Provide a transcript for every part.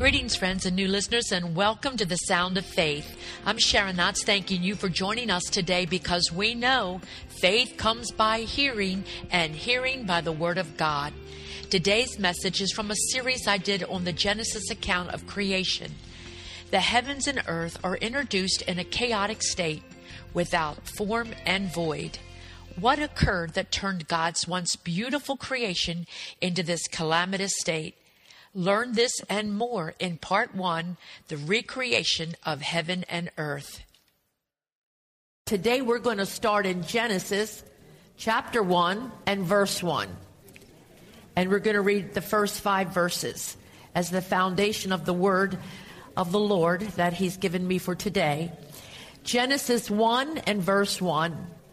Greetings, friends and new listeners, and welcome to the Sound of Faith. I'm Sharon Knotts, thanking you for joining us today because we know faith comes by hearing and hearing by the Word of God. Today's message is from a series I did on the Genesis account of creation. The heavens and earth are introduced in a chaotic state without form and void. What occurred that turned God's once beautiful creation into this calamitous state? Learn this and more in Part 1, the recreation of heaven and earth. Today we're going to start in Genesis chapter 1 and verse 1. And we're going to read the first 5 verses as the foundation of the word of the Lord that He's given me for today. Genesis 1 and verse 1.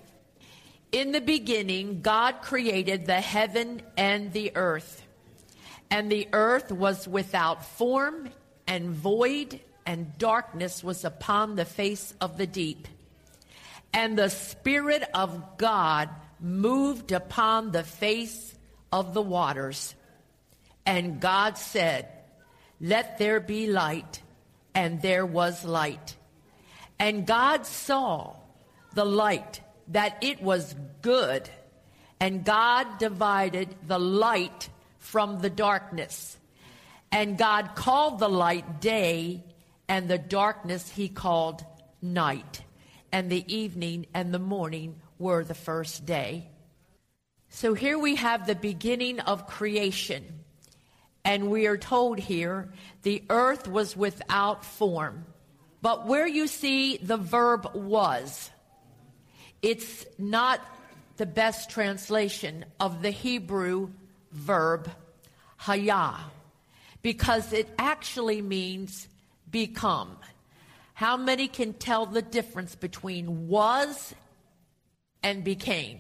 In the beginning, God created the heaven and the earth. And the earth was without form and void, and darkness was upon the face of the deep. And the Spirit of God moved upon the face of the waters. And God said, "Let there be light," and there was light. And God saw the light, that it was good, and God divided the light from the darkness. And God called the light day, and the darkness He called night. And the evening and the morning were the first day. So here we have the beginning of creation. And we are told here, the earth was without form. But where you see the verb was, it's not the best translation of the Hebrew verb hayah, because it actually means become. How many can tell the difference between was and became?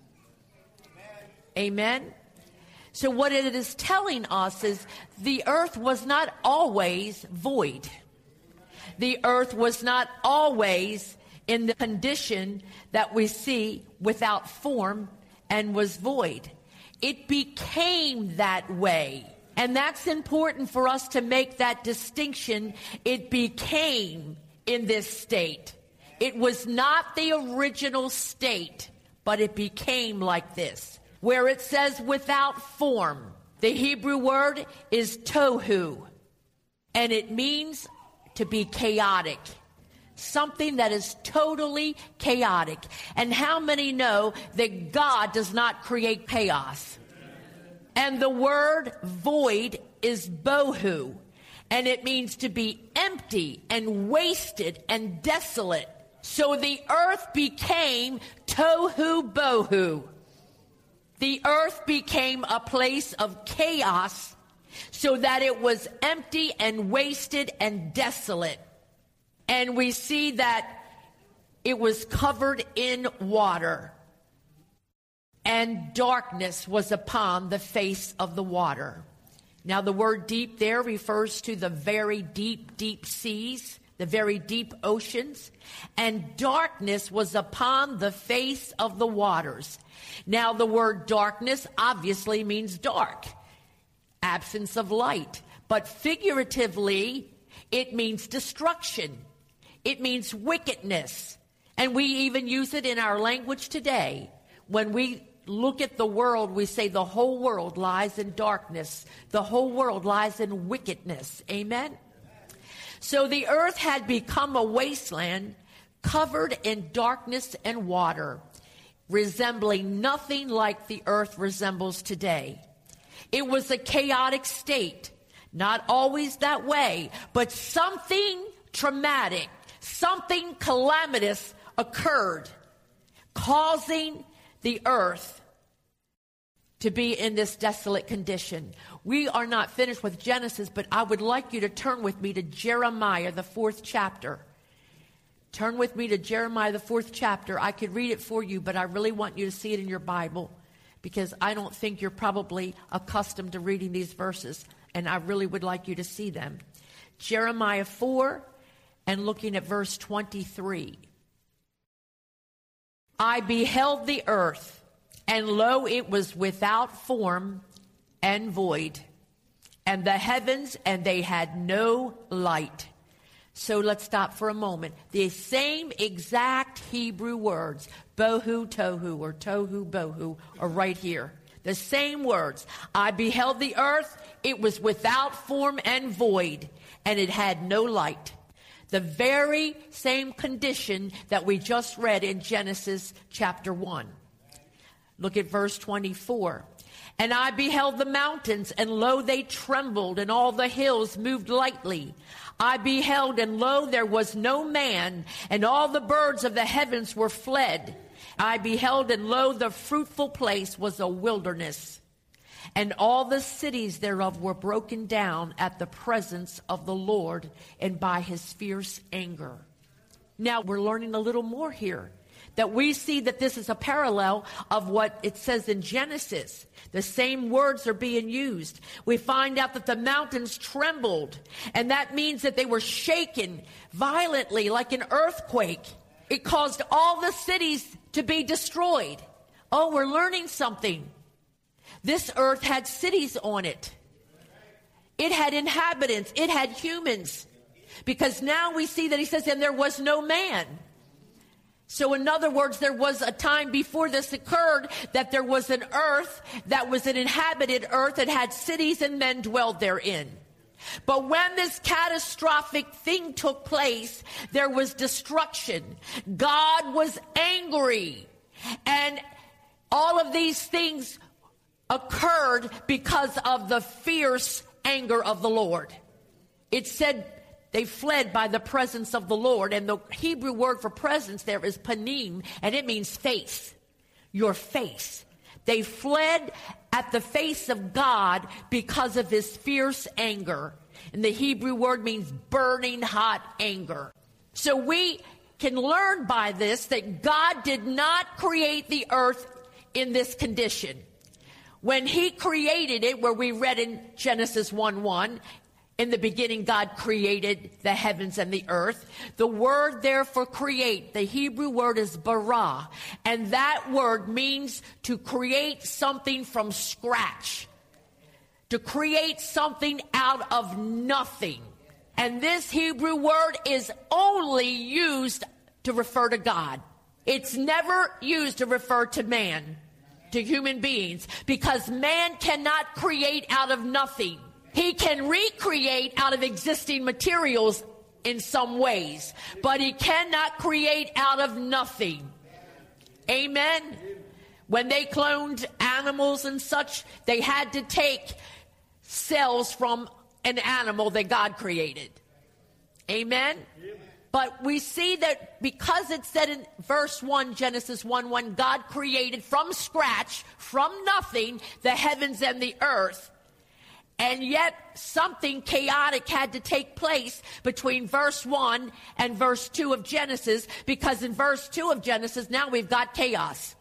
Amen? So what it is telling us is the earth was not always void. The earth was not always in the condition that we see without form and was void. It became that way. And that's important for us to make that distinction. It became in this state. It was not the original state, but it became like this. Where it says without form, the Hebrew word is tohu, and it means to be chaotic. Something that is totally chaotic. And how many know that God does not create chaos? And the word void is bohu, and it means to be empty and wasted and desolate. So the earth became tohu bohu. The earth became a place of chaos, so that it was empty and wasted and desolate. And we see that it was covered in water, and darkness was upon the face of the water. Now the word deep there refers to the very deep, deep seas, the very deep oceans, and darkness was upon the face of the waters. Now the word darkness obviously means dark, absence of light, but figuratively it means destruction. It means wickedness. And we even use it in our language today. When we look at the world, we say the whole world lies in darkness. The whole world lies in wickedness. Amen? So the earth had become a wasteland covered in darkness and water, resembling nothing like the earth resembles today. It was a chaotic state. Not always that way, but something traumatic, something calamitous occurred, causing the earth to be in this desolate condition. We are not finished with Genesis, but I would like you to turn with me to Jeremiah, the 4th chapter. Turn with me to Jeremiah, the 4th chapter. I could read it for you, but I really want you to see it in your Bible, because I don't think you're probably accustomed to reading these verses, and I really would like you to see them. Jeremiah 4, and looking at verse 23. I beheld the earth, and lo, it was without form and void, and the heavens, and they had no light. So let's stop for a moment. The same exact Hebrew words, bohu tohu or tohu bohu, are right here. The same words. I beheld the earth, it was without form and void, and it had no light. The very same condition that we just read in Genesis chapter 1. Look at verse 24. And I beheld the mountains, and lo, they trembled, and all the hills moved lightly. I beheld, and lo, there was no man, and all the birds of the heavens were fled. I beheld, and lo, the fruitful place was a wilderness, and all the cities thereof were broken down at the presence of the Lord and by his fierce anger. Now we're learning a little more here, that we see that this is a parallel of what it says in Genesis. The same words are being used. We find out that the mountains trembled, and that means that they were shaken violently like an earthquake. It caused all the cities to be destroyed. Oh, we're learning something. This earth had cities on it. It had inhabitants. It had humans. Because now we see that he says, and there was no man. So in other words, there was a time before this occurred that there was an earth that was an inhabited earth that had cities and men dwelled therein. But when this catastrophic thing took place, there was destruction. God was angry. And all of these things occurred because of the fierce anger of the Lord. It said they fled by the presence of the Lord. And the Hebrew word for presence there is panim, and it means face. Your face. They fled at the face of God because of his fierce anger. And the Hebrew word means burning hot anger. So we can learn by this that God did not create the earth in this condition. When he created it, where we read in Genesis 1:1, in the beginning, God created the heavens and the earth. The word there for create, the Hebrew word is bara. And that word means to create something from scratch. To create something out of nothing. And this Hebrew word is only used to refer to God. It's never used to refer to man, to human beings, because man cannot create out of nothing. He can recreate out of existing materials in some ways, but he cannot create out of nothing. Amen? When they cloned animals and such, they had to take cells from an animal that God created. Amen? But we see that because it said in verse 1, Genesis 1:1, God created from scratch, from nothing, the heavens and the earth. And yet something chaotic had to take place between verse 1 and verse 2 of Genesis, because in verse 2 of Genesis, now we've got chaos.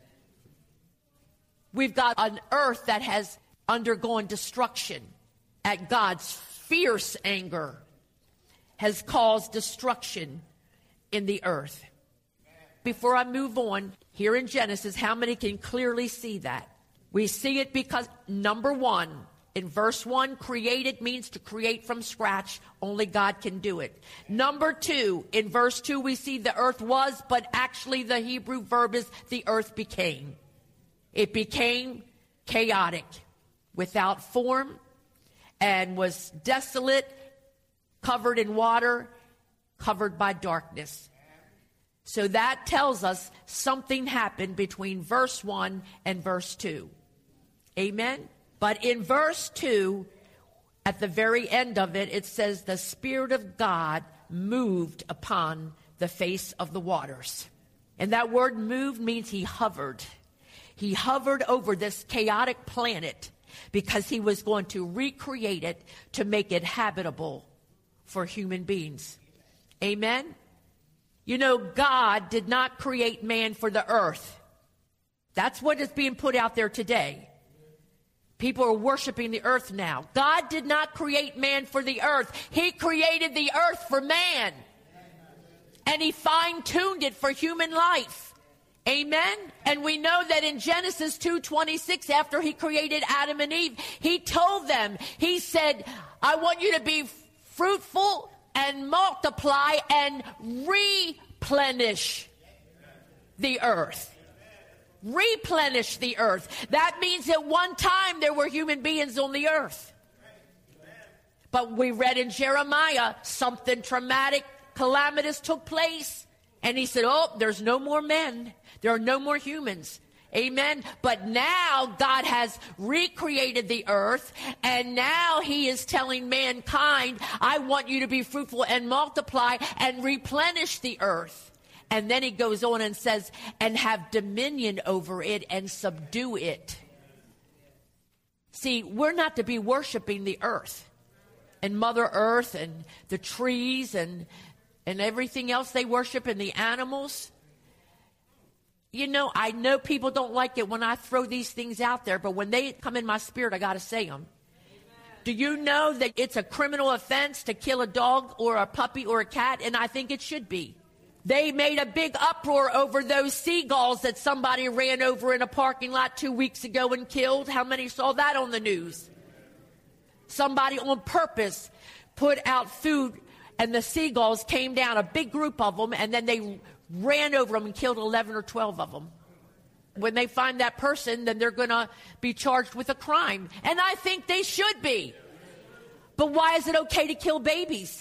We've got an earth that has undergone destruction at God's fierce anger has caused destruction in the earth. Before I move on, here in Genesis, how many can clearly see that? We see it because, number one, in verse 1, created means to create from scratch. Only God can do it. Number 2, in verse 2, we see the earth was, but actually the Hebrew verb is the earth became. It became chaotic, without form, and was desolate, covered in water, covered by darkness. So that tells us something happened between verse 1 and verse 2. Amen? But in verse 2, at the very end of it, it says, the Spirit of God moved upon the face of the waters. And that word moved means he hovered. He hovered over this chaotic planet because he was going to recreate it to make it habitable for human beings. Amen? You know, God did not create man for the earth. That's what is being put out there today. People are worshiping the earth now. God did not create man for the earth. He created the earth for man. And he fine-tuned it for human life. Amen. And we know that in Genesis 2:26, after he created Adam and Eve, he told them, he said, I want you to be fruitful and multiply and replenish the earth. Replenish the earth. That means at one time there were human beings on the earth. But we read in Jeremiah, something traumatic, calamitous took place. And he said, oh, there's no more men. There are no more humans. Amen. But now God has recreated the earth, and now he is telling mankind, I want you to be fruitful and multiply and replenish the earth. And then he goes on and says, and have dominion over it and subdue it. See, we're not to be worshiping the earth and Mother Earth and the trees and everything else they worship and the animals. You know, I know people don't like it when I throw these things out there, but when they come in my spirit, I got to say them. Do you know that it's a criminal offense to kill a dog or a puppy or a cat? And I think it should be. They made a big uproar over those seagulls that somebody ran over in a parking lot 2 weeks ago and killed. How many saw that on the news? Somebody on purpose put out food, and the seagulls came down, a big group of them, and then they ran over them and killed 11 or 12 of them. When they find that person, then they're going to be charged with a crime. And I think they should be. But why is it okay to kill babies?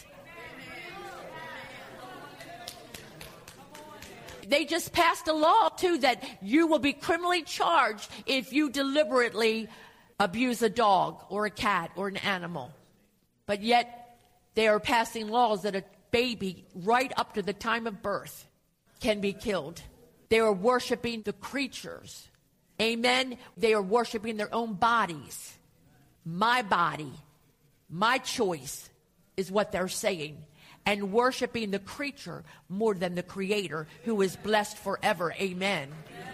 They just passed a law, too, that you will be criminally charged if you deliberately abuse a dog or a cat or an animal. But yet they are passing laws that a baby right up to the time of birth can be killed. They are worshiping the creatures. Amen. They are worshiping their own bodies. My body, my choice is what they're saying. And worshiping the creature more than the creator who is blessed forever. Amen.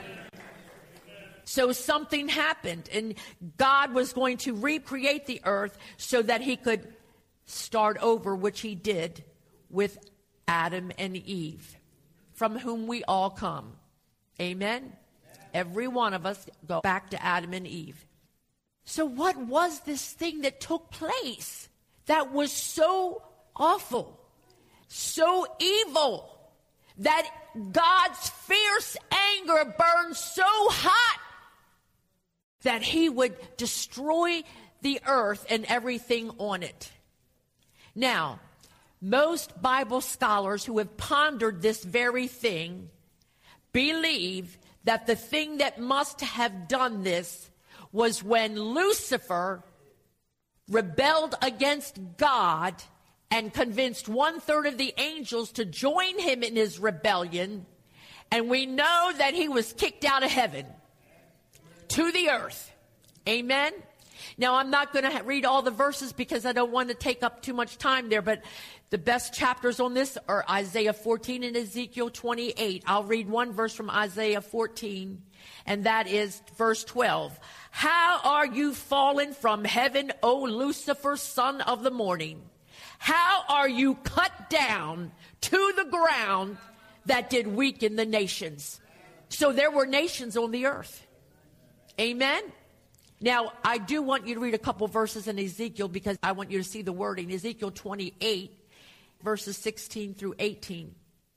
So something happened, and God was going to recreate the earth so that he could start over, which he did with Adam and Eve, from whom we all come. Amen? Every one of us go back to Adam and Eve. So what was this thing that took place that was so awful, so evil, that God's fierce anger burned so hot that he would destroy the earth and everything on it? Now, most Bible scholars who have pondered this very thing believe that the thing that must have done this was when Lucifer rebelled against God and convinced 1/3 of the angels to join him in his rebellion. And we know that he was kicked out of heaven to the earth. Amen. Now, I'm not going to read all the verses because I don't want to take up too much time there, but the best chapters on this are Isaiah 14 and Ezekiel 28. I'll read one verse from Isaiah 14, and that is verse 12. How are you fallen from heaven, O Lucifer, son of the morning? How are you cut down to the ground that did weaken the nations? So there were nations on the earth. Amen. Now, I do want you to read a couple verses in Ezekiel because I want you to see the wording. Ezekiel 28, verses 16 through 18.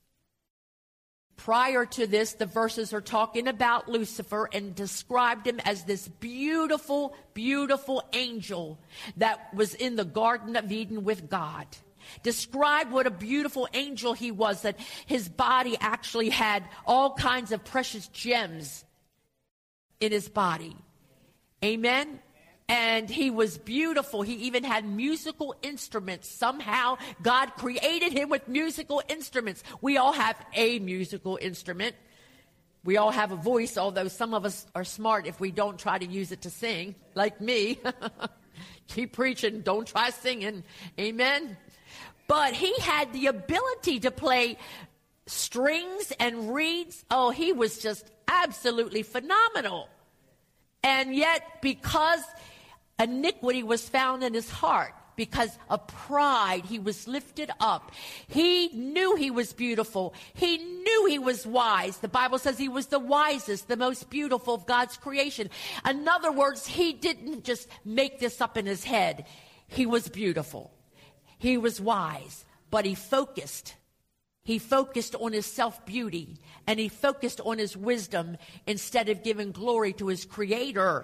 Prior to this, the verses are talking about Lucifer and described him as this beautiful, beautiful angel that was in the Garden of Eden with God. Described what a beautiful angel he was, that his body actually had all kinds of precious gems in his body. Amen. And he was beautiful. He even had musical instruments. Somehow God created him with musical instruments. We all have a musical instrument. We all have a voice, although some of us are smart if we don't try to use it to sing, like me. Keep preaching. Don't try singing. Amen. But he had the ability to play strings and reeds. Oh, he was just absolutely phenomenal. And yet, because iniquity was found in his heart, because of pride. He was lifted up. He knew he was beautiful. He knew he was wise. The Bible says he was the wisest, the most beautiful of God's creation. In other words, he didn't just make this up in his head. He was beautiful. He was wise, but he focused. He focused on his self-beauty, and he focused on his wisdom instead of giving glory to his Creator.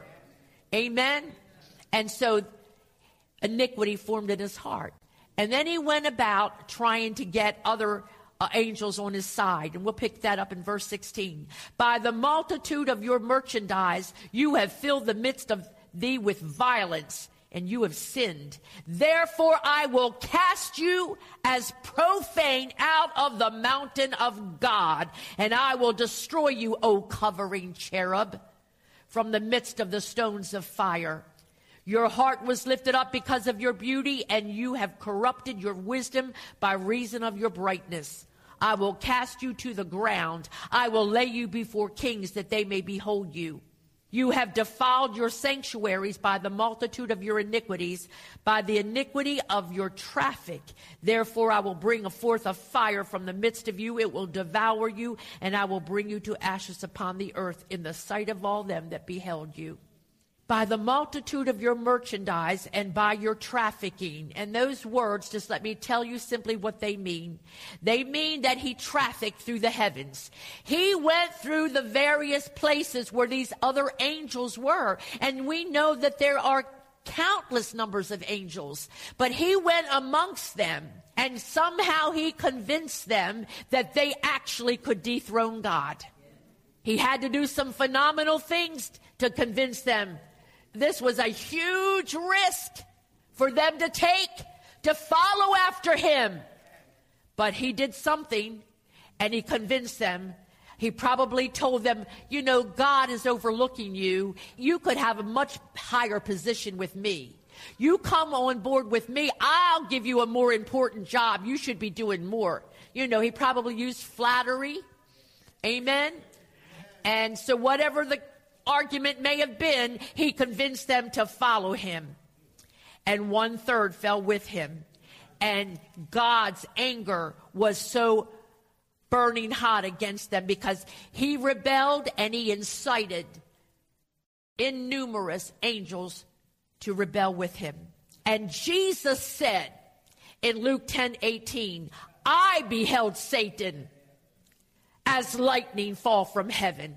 Amen? And so iniquity formed in his heart. And then he went about trying to get other angels on his side. And we'll pick that up in verse 16. By the multitude of your merchandise, you have filled the midst of thee with violence, and you have sinned. Therefore I will cast you as profane out of the mountain of God, and I will destroy you, O covering cherub, from the midst of the stones of fire. Your heart was lifted up because of your beauty, and you have corrupted your wisdom by reason of your brightness. I will cast you to the ground. I will lay you before kings that they may behold you. You have defiled your sanctuaries by the multitude of your iniquities, by the iniquity of your traffic. Therefore I will bring forth a fire from the midst of you. It will devour you, and I will bring you to ashes upon the earth in the sight of all them that beheld you. By the multitude of your merchandise and by your trafficking. And those words, just let me tell you simply what they mean. They mean that he trafficked through the heavens. He went through the various places where these other angels were. And we know that there are countless numbers of angels. But he went amongst them, and somehow he convinced them that they actually could dethrone God. He had to do some phenomenal things to convince them. This was a huge risk for them to take, to follow after him. But he did something, and he convinced them. He probably told them, you know, God is overlooking you. You could have a much higher position with me. You come on board with me, I'll give you a more important job. You should be doing more. You know, he probably used flattery. Amen? And so whatever the argument may have been, he convinced them to follow him. And 1/3 fell with him. And God's anger was so burning hot against them because he rebelled, and he incited innumerable angels to rebel with him. And Jesus said in Luke 10:18, I beheld Satan as lightning fall from heaven.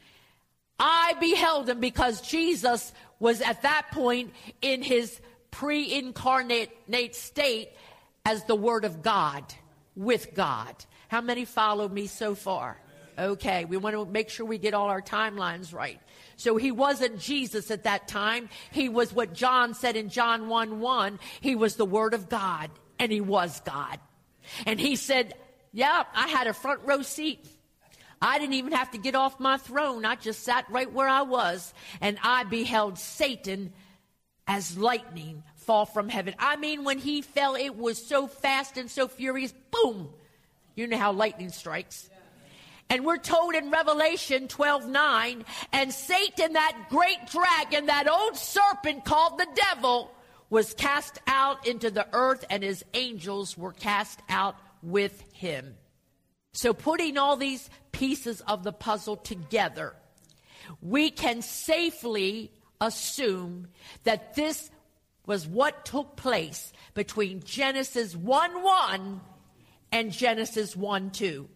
I beheld him because Jesus was at that point in his pre-incarnate state as the Word of God, with God. How many follow me so far? Okay, we want to make sure we get all our timelines right. So he wasn't Jesus at that time. He was what John said in John 1:1. He was the Word of God, and he was God. And he said, yeah, I had a front row seat. I didn't even have to get off my throne. I just sat right where I was, and I beheld Satan as lightning fall from heaven. I mean, when he fell, it was so fast and so furious. Boom! You know how lightning strikes. And we're told in Revelation 12:9, and Satan, that great dragon, that old serpent called the devil, was cast out into the earth, and his angels were cast out with him. So putting all these pieces of the puzzle together, we can safely assume that this was what took place between Genesis 1:1 and Genesis 1:2.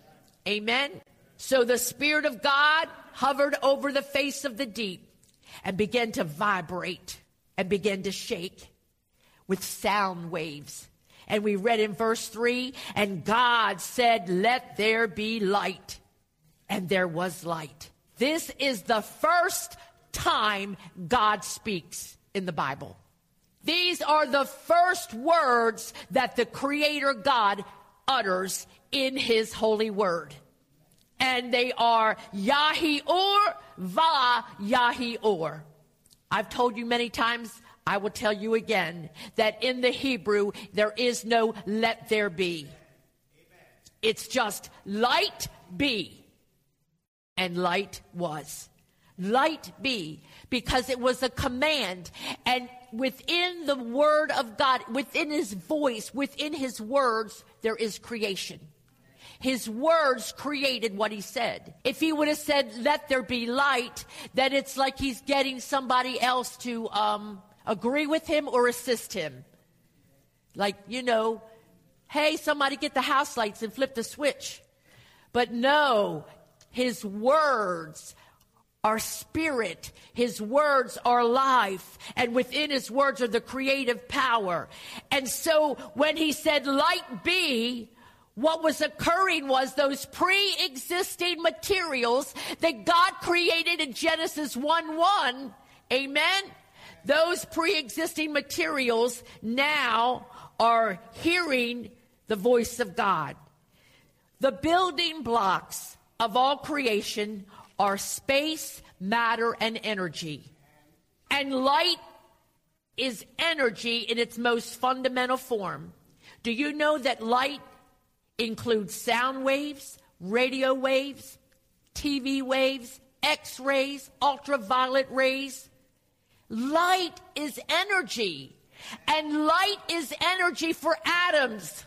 Amen? So the Spirit of God hovered over the face of the deep and began to vibrate and began to shake with sound waves. And we read in verse 3, and God said, let there be light. And there was light. This is the first time God speaks in the Bible. These are the first words that the Creator God utters in his holy word. And they are Yahi-Or, Va Yahi-Or. I've told you many times, I will tell you again, that in the Hebrew, there is no let there be. It's just light be. And light was. Light be, because it was a command. And within the Word of God, within His voice, within His words, there is creation. His words created what He said. If He would have said, let there be light, then it's like He's getting somebody else to agree with Him or assist Him. Like, hey, somebody get the house lights and flip the switch. But no, His words are spirit. His words are life. And within His words are the creative power. And so when He said, light be, what was occurring was those pre-existing materials that God created in Genesis 1:1. Amen? Those pre-existing materials now are hearing the voice of God. The building blocks of all creation are space, matter, and energy. And light is energy in its most fundamental form. Do you know that light includes sound waves, radio waves, TV waves, X-rays, ultraviolet rays? Light is energy. And light is energy for atoms.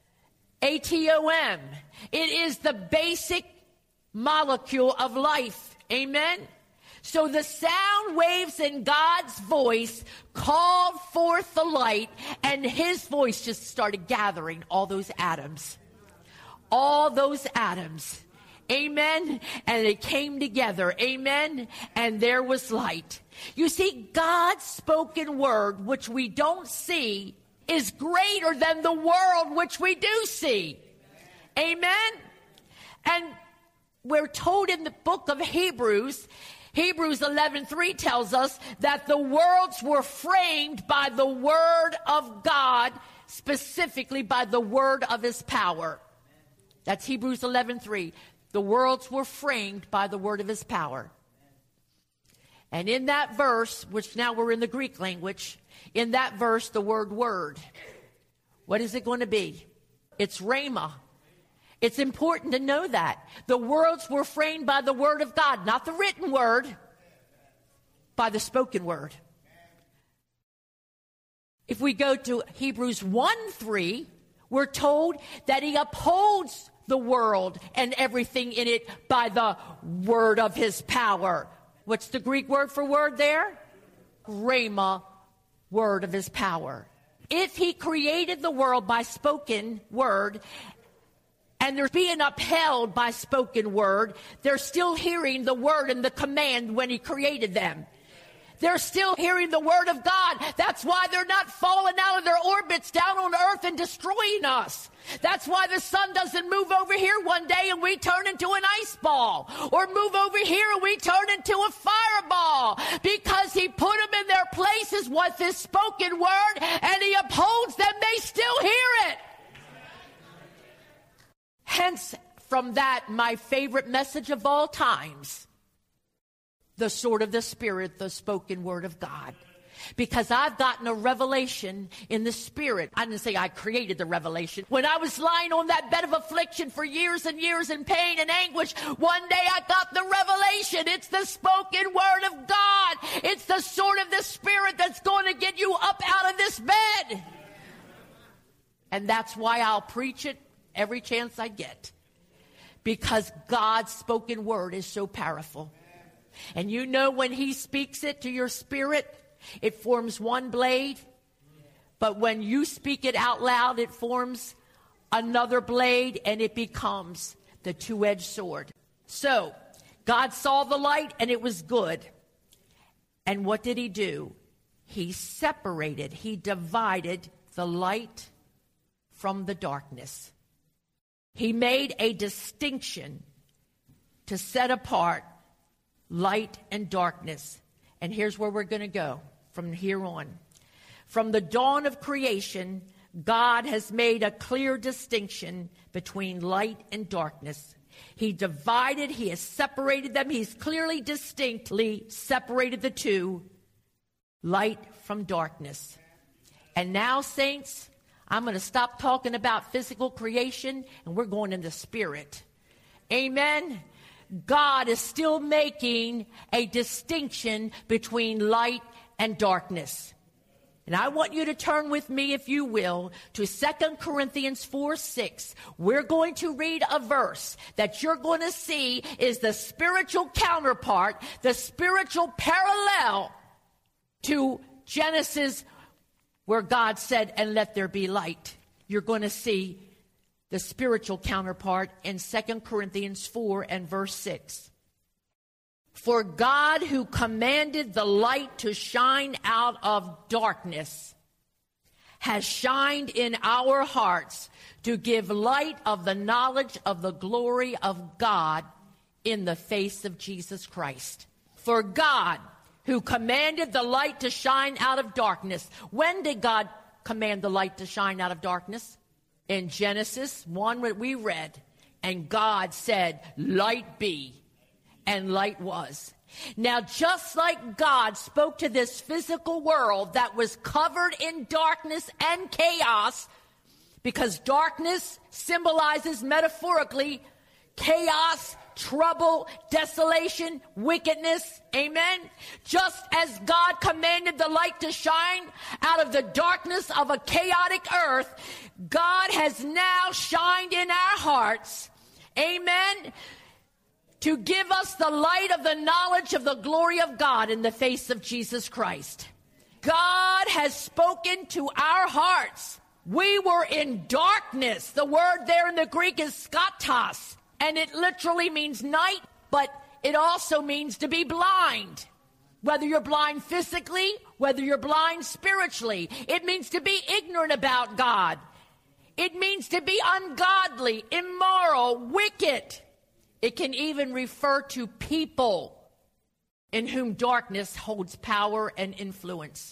ATOM. It is the basic molecule of life. Amen? So the sound waves in God's voice called forth the light, and His voice just started gathering all those atoms. All those atoms. Amen? And they came together. Amen? And there was light. You see, God's spoken word, which we don't see, is greater than the world which we do see. Amen? And we're told in the book of Hebrews 11:3 tells us that the worlds were framed by the word of God, specifically by the word of His power. That's Hebrews 11:3. The worlds were framed by the word of His power. And in that verse, which now we're in the Greek language, in that verse, the word, what is it going to be? It's rhema. It's important to know that. The worlds were framed by the word of God, not the written word, by the spoken word. If we go to Hebrews 1:3, we're told that He upholds the world and everything in it by the word of His power. What's the Greek word for word there? Rhema, word of His power. If He created the world by spoken word, and they're being upheld by spoken word, they're still hearing the word and the command when He created them. They're still hearing the word of God. That's why they're not falling out of their orbits down on earth and destroying us. That's why the sun doesn't move over here one day and we turn into an ice ball, or move over here and we turn into a fireball, because He put them in their places with His spoken word, and He upholds them. They still hear it. Hence, from that, my favorite message of all times, the sword of the Spirit, the spoken word of God. Because I've gotten a revelation in the Spirit. I didn't say I created the revelation. When I was lying on that bed of affliction for years and years in pain and anguish, one day I got the revelation. It's the spoken word of God. It's the sword of the Spirit that's going to get you up out of this bed. And that's why I'll preach it every chance I get. Because God's spoken word is so powerful. And you know, when He speaks it to your spirit, it forms one blade. But when you speak it out loud, it forms another blade, and it becomes the two-edged sword. So, God saw the light, and it was good. And what did He do? He separated, He divided the light from the darkness. He made a distinction to set apart light and darkness. And here's where we're going to go from here on. From the dawn of creation, God has made a clear distinction between light and darkness. He divided, He has separated them. He's clearly, distinctly separated the two, light from darkness. And now, saints, I'm going to stop talking about physical creation, and we're going in the Spirit. Amen. God is still making a distinction between light and darkness. And I want you to turn with me, if you will, to 2 Corinthians 4:6. We're going to read a verse that you're going to see is the spiritual counterpart, the spiritual parallel to Genesis, where God said, and let there be light. You're going to see the spiritual counterpart in 2 Corinthians 4 and verse 6. For God, who commanded the light to shine out of darkness, has shined in our hearts to give light of the knowledge of the glory of God in the face of Jesus Christ. For God, who commanded the light to shine out of darkness. When did God command the light to shine out of darkness? In Genesis 1, what we read, and God said, light be. And light was. Now, just like God spoke to this physical world that was covered in darkness and chaos, because darkness symbolizes metaphorically chaos, trouble, desolation, wickedness. Amen. Just as God commanded the light to shine out of the darkness of a chaotic earth, God has now shined in our hearts. Amen. To give us the light of the knowledge of the glory of God in the face of Jesus Christ. God has spoken to our hearts. We were in darkness. The word there in the Greek is skatos, and it literally means night, but it also means to be blind. Whether you're blind physically, whether you're blind spiritually, it means to be ignorant about God. It means to be ungodly, immoral, wicked. It can even refer to people in whom darkness holds power and influence.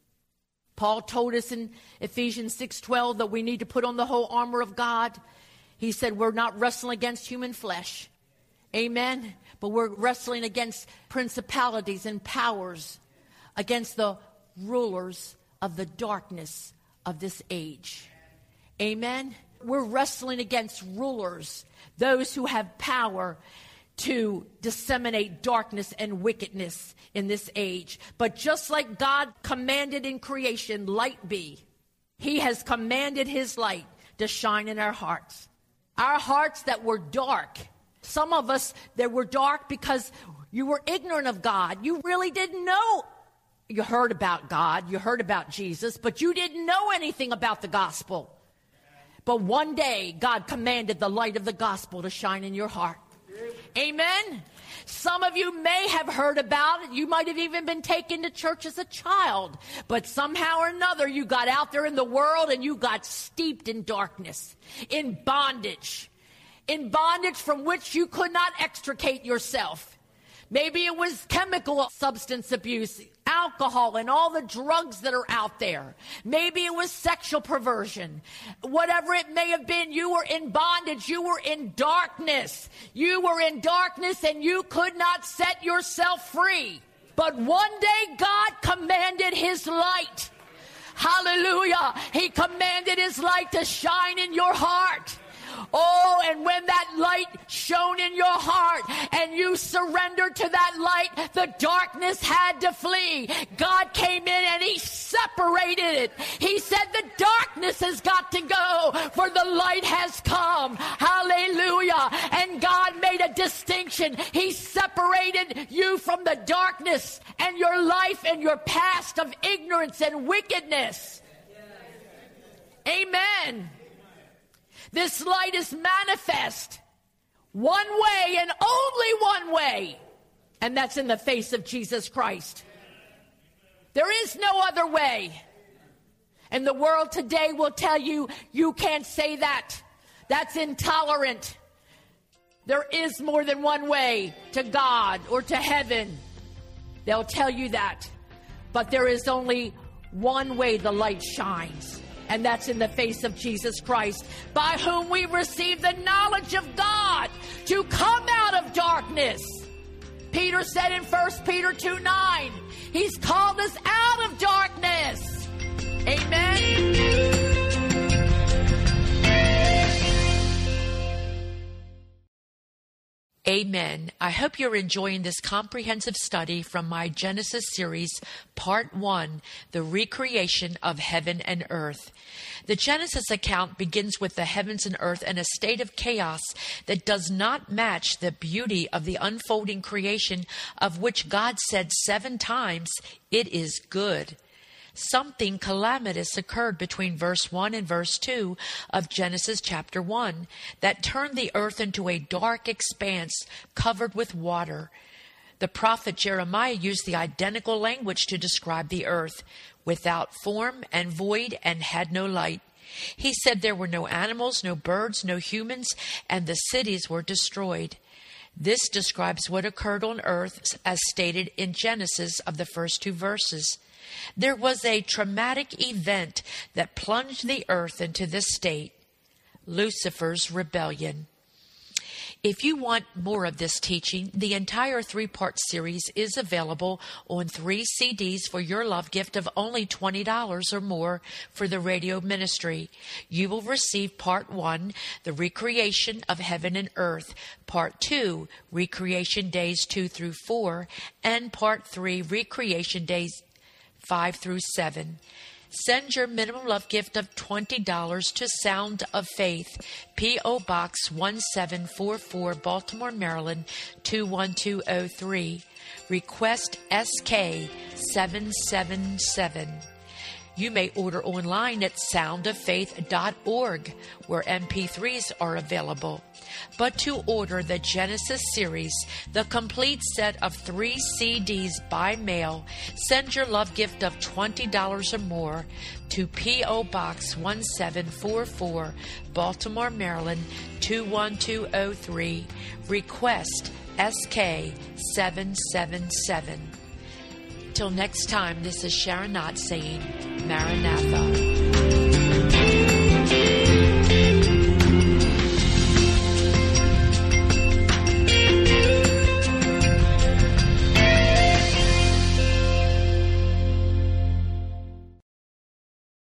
Paul told us in Ephesians 6:12 that we need to put on the whole armor of God. He said we're not wrestling against human flesh. Amen. But we're wrestling against principalities and powers, against the rulers of the darkness of this age. Amen. We're wrestling against rulers, those who have power to disseminate darkness and wickedness in this age. But just like God commanded in creation, light be, he has commanded his light to shine in our hearts. Our hearts that were dark. Some of us that were dark because you were ignorant of God. You really didn't know. You heard about God, you heard about Jesus, but you didn't know anything about the gospel. But one day, God commanded the light of the gospel to shine in your heart. Amen. Some of you may have heard about it. You might have even been taken to church as a child. But somehow or another, you got out there in the world and you got steeped in darkness, in bondage from which you could not extricate yourself. Maybe it was chemical substance abuse, alcohol, and all the drugs that are out there. Maybe it was sexual perversion. Whatever it may have been, you were in bondage. You were in darkness. You were in darkness and you could not set yourself free. But one day God commanded his light. Hallelujah. He commanded his light to shine in your heart. Oh, and when that light shone in your heart and you surrendered to that light, the darkness had to flee. God came in and he separated it. He said the darkness has got to go, for the light has come. Hallelujah. And God made a distinction. He separated you from the darkness and your life and your past of ignorance and wickedness. Amen. This light is manifest one way and only one way, and that's in the face of Jesus Christ. There is no other way. And the world today will tell you, you can't say that. That's intolerant. There is more than one way to God or to heaven. They'll tell you that. But there is only one way the light shines. And that's in the face of Jesus Christ, by whom we receive the knowledge of God to come out of darkness. Peter said in 1 Peter 2:9, he's called us out of darkness. Amen. Amen. I hope you're enjoying this comprehensive study from my Genesis series, Part 1, The Recreation of Heaven and Earth. The Genesis account begins with the heavens and earth in a state of chaos that does not match the beauty of the unfolding creation, of which God said 7 times, "It is good." Something calamitous occurred between verse 1 and verse 2 of Genesis chapter 1 that turned the earth into a dark expanse covered with water. The prophet Jeremiah used the identical language to describe the earth, without form and void and had no light. He said there were no animals, no birds, no humans, and the cities were destroyed. This describes what occurred on earth as stated in Genesis of the first 2 verses. There was a traumatic event that plunged the earth into this state: Lucifer's rebellion. If you want more of this teaching, the entire 3-part series is available on 3 CDs for your love gift of only $20 or more for the radio ministry. You will receive Part 1, The Recreation of Heaven and Earth, Part 2, Recreation Days 2 through 4, and Part 3, Recreation Days 5 through 7. Send your minimum love gift of $20 to Sound of Faith, P.O. Box 1744, Baltimore, Maryland 21203. Request SK 777. You may order online at soundoffaith.org, where MP3s are available. But to order the Genesis series, the complete set of 3 CDs by mail, send your love gift of $20 or more to P.O. Box 1744, Baltimore, Maryland 21203. Request SK 777. Till next time, this is Sharon Knott saying, Maranatha.